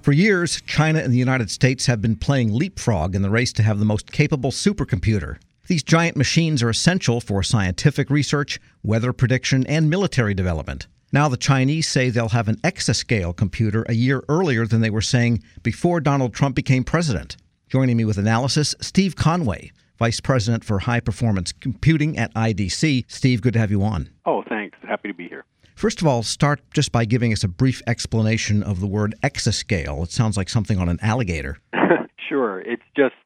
For years, China and the United States have been playing leapfrog in the race to have the most capable supercomputer. These giant machines are essential for scientific research, weather prediction, and military development. Now the Chinese say they'll have an exascale computer a year earlier than they were saying before Donald Trump became president. Joining me with analysis, Steve Conway, Vice President for High Performance Computing at IDC. Steve, good to have you on. Oh, thanks. Happy to be here. First of all, start just by giving us a brief explanation of the word exascale. It sounds like something on an alligator. Sure. It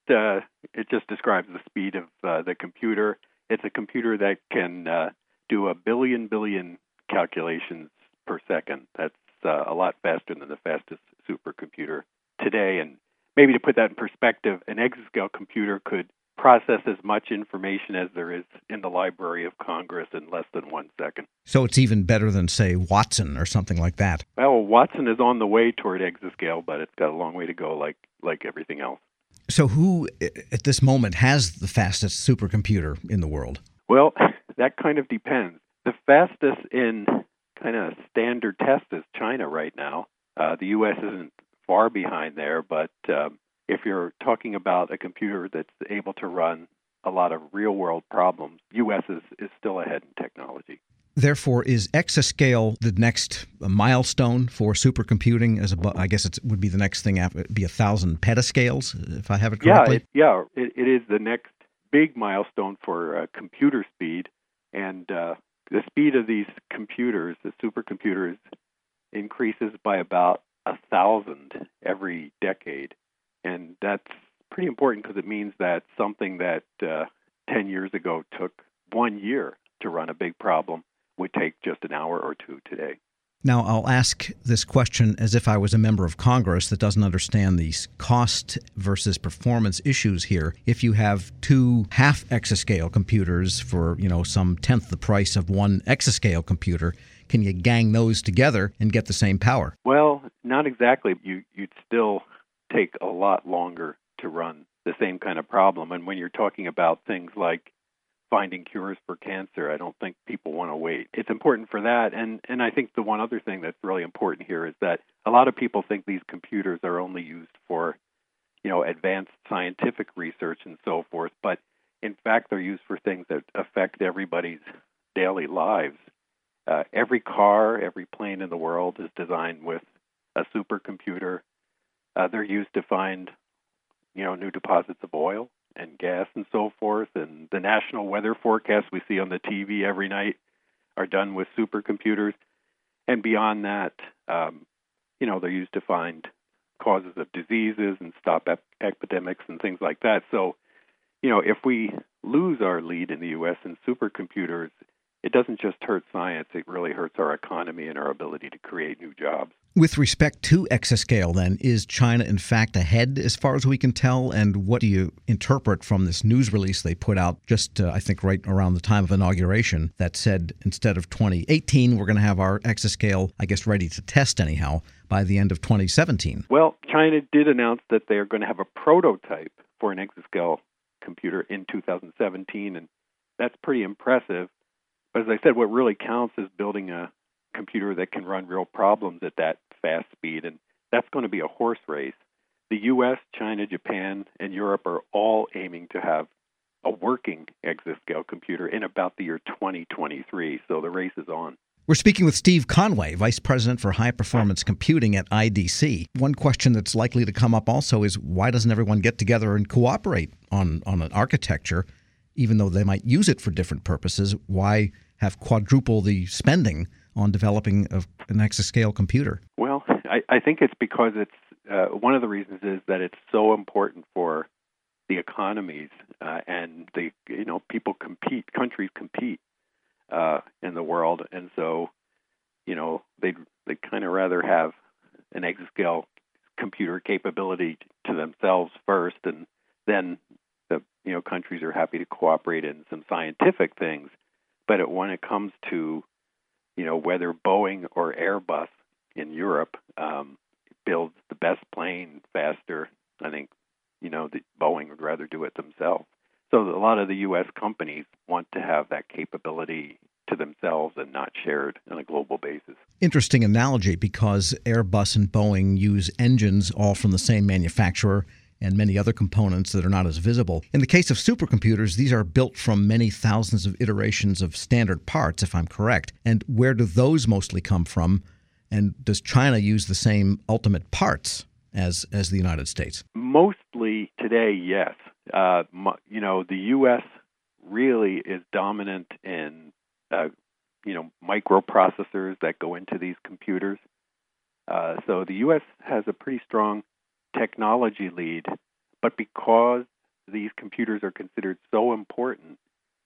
just describes the speed of the computer. It's a computer that can do a billion calculations per second. That's a lot faster than the fastest supercomputer today. And maybe to put that in perspective, an exascale computer could process as much information as there is in the Library of Congress in less than 1 second. So it's even better than, say, Watson or something like that. Well, Watson is on the way toward exascale, but it's got a long way to go like everything else. So who, at this moment, has the fastest supercomputer in the world? Well, that kind of depends. The fastest in kind of standard test is China right now. The U.S. isn't far behind there, but if you're talking about a computer that's able to run a lot of real-world problems, U.S. is still ahead in technology. Therefore, is exascale the next milestone for supercomputing? I guess it would be the next thing after it'd be 1,000 petascales, if I have it correctly? It is the next big milestone for computer speed. And the speed of these computers, the supercomputers, increases by about 1,000 every decade. And that's pretty important because it means that something that 10 years ago took 1 year to run a big problem would take just an hour or two today. Now, I'll ask this question as if I was a member of Congress that doesn't understand these cost versus performance issues here. If you have two half-exascale computers for, some tenth the price of one exascale computer, can you gang those together and get the same power? Well, not exactly. You'd still take a lot longer to run the same kind of problem. And when you're talking about things like finding cures for cancer, I don't think people want to wait. It's important for that. And I think the one other thing that's really important here is that a lot of people think these computers are only used for, advanced scientific research and so forth. But in fact, they're used for things that affect everybody's daily lives. Every car, every plane in the world is designed with a supercomputer. They're used to find, new deposits of oil and gas and so forth. And the national weather forecasts we see on the TV every night are done with supercomputers. And beyond that, they're used to find causes of diseases and stop epidemics and things like that. So, if we lose our lead in the U.S. in supercomputers, it doesn't just hurt science, it really hurts our economy and our ability to create new jobs. With respect to exascale, then, is China in fact ahead as far as we can tell? And what do you interpret from this news release they put out just, I think, right around the time of inauguration that said instead of 2018, we're going to have our exascale, I guess, ready to test anyhow by the end of 2017? Well, China did announce that they're going to have a prototype for an exascale computer in 2017, and that's pretty impressive. But as I said, what really counts is building a computer that can run real problems at that fast speed, and that's going to be a horse race. The U.S., China, Japan, and Europe are all aiming to have a working exascale computer in about the year 2023, so the race is on. We're speaking with Steve Conway, Vice President for High Performance Computing at IDC. One question that's likely to come up also is why doesn't everyone get together and cooperate on an architecture, even though they might use it for different purposes? Why have quadruple the spending on developing an exascale computer? Well, I think it's because it's one of the reasons is that it's so important for the economies and people compete, countries compete in the world, and so they'd kind of rather have an exascale computer capability to themselves first, and then the countries are happy to cooperate in some scientific things. But when it comes to whether Boeing or Airbus in Europe builds the best plane faster, I think the Boeing would rather do it themselves. So a lot of the U.S. companies want to have that capability to themselves and not shared on a global basis. Interesting analogy, because Airbus and Boeing use engines all from the same manufacturer and many other components that are not as visible. In the case of supercomputers, these are built from many thousands of iterations of standard parts, if I'm correct. And where do those mostly come from? And does China use the same ultimate parts as the United States? Mostly today, yes. The U.S. really is dominant in microprocessors that go into these computers. So the U.S. has a pretty strong technology lead, but because these computers are considered so important,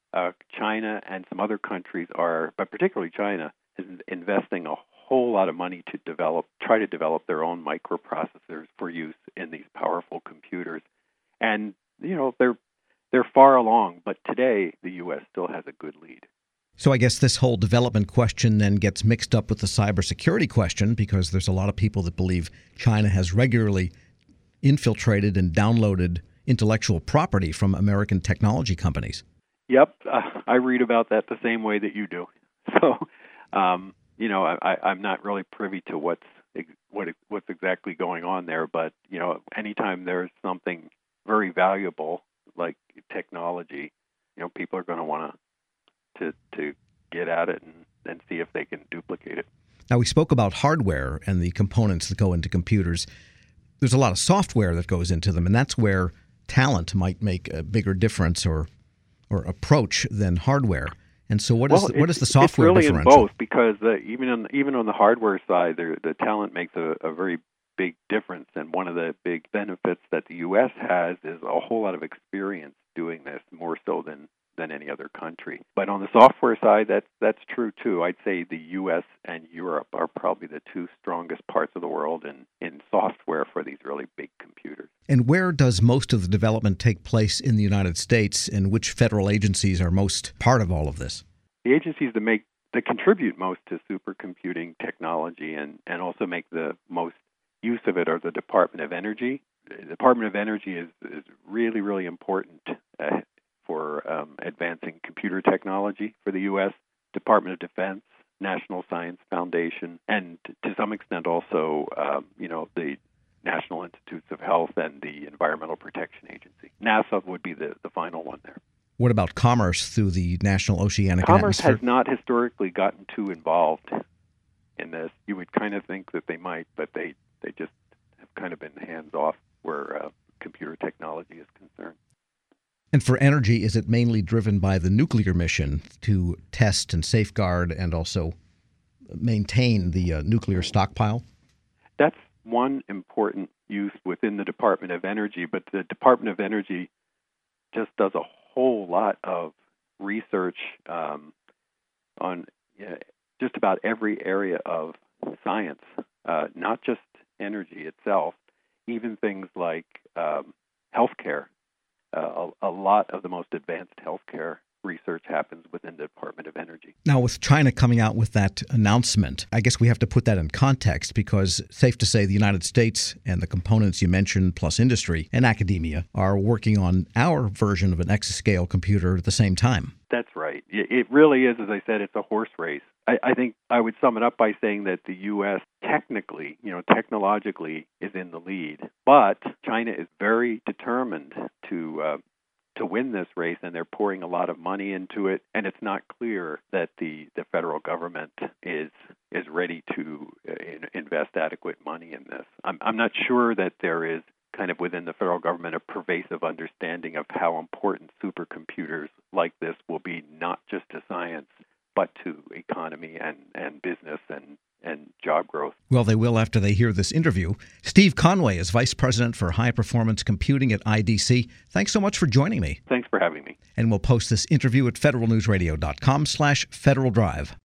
China and some other countries are, but particularly China, is investing a whole lot of money to try to develop their own microprocessors for use in these powerful computers. And they're far along, but today the U.S. still has a good lead. So I guess this whole development question then gets mixed up with the cybersecurity question, because there's a lot of people that believe China has regularly infiltrated and downloaded intellectual property from American technology companies. Yep, I read about that the same way that you do. So, I'm not really privy to what's exactly going on there. But anytime there's something very valuable like technology, people are going to want to get at it and see if they can duplicate it. Now, we spoke about hardware and the components that go into computers. There's a lot of software that goes into them, and that's where talent might make a bigger difference or approach than hardware. And so what is the software differential? It's really differential? in both, because even on the hardware side, the talent makes a very big difference. And one of the big benefits that the U.S. has is a whole lot of experience doing this, more so than any other country. But on the software side, that's true too. I'd say the U.S. and Europe are probably the two strongest parts of the world in software for these really big computers. And where does most of the development take place in the United States, and which federal agencies are most part of all of this? The agencies that contribute most to supercomputing technology and also make the most use of it are the Department of Energy. The Department of Energy is really, really important for advancing computer technology for the U.S., Department of Defense, National Science Foundation, and to some extent also, the National Institutes of Health and the Environmental Protection Agency. NASA would be the final one there. What about commerce through the National Oceanic and Commerce Atmospheric? has not historically gotten too involved in this. You would kind of think that they might, but they just have kind of been hands-off where computer technology is concerned. And for energy, is it mainly driven by the nuclear mission to test and safeguard and also maintain the nuclear stockpile? That's one important use within the Department of Energy, but the Department of Energy just does a whole lot of research on just about every area of science, not just energy itself, even things like healthcare. A lot of the most advanced healthcare research happens within the Department of Energy. Now, with China coming out with that announcement, I guess we have to put that in context, because safe to say the United States and the components you mentioned, plus industry and academia, are working on our version of an exascale computer at the same time. That's right. It really is, as I said, it's a horse race. I think I would sum it up by saying that the U.S. technologically is in the lead, but China is very determined to win this race, and they're pouring a lot of money into it. And it's not clear that the federal government is ready to invest adequate money in this. I'm not sure that there is kind of within the federal government a pervasive understanding of how important supercomputers like this will be, not just to science, but to economy and business and job growth. Well, they will after they hear this interview. Steve Conway is Vice President for High Performance Computing at IDC. Thanks so much for joining me. Thanks for having me. And we'll post this interview at federalnewsradio.com/Federal Drive.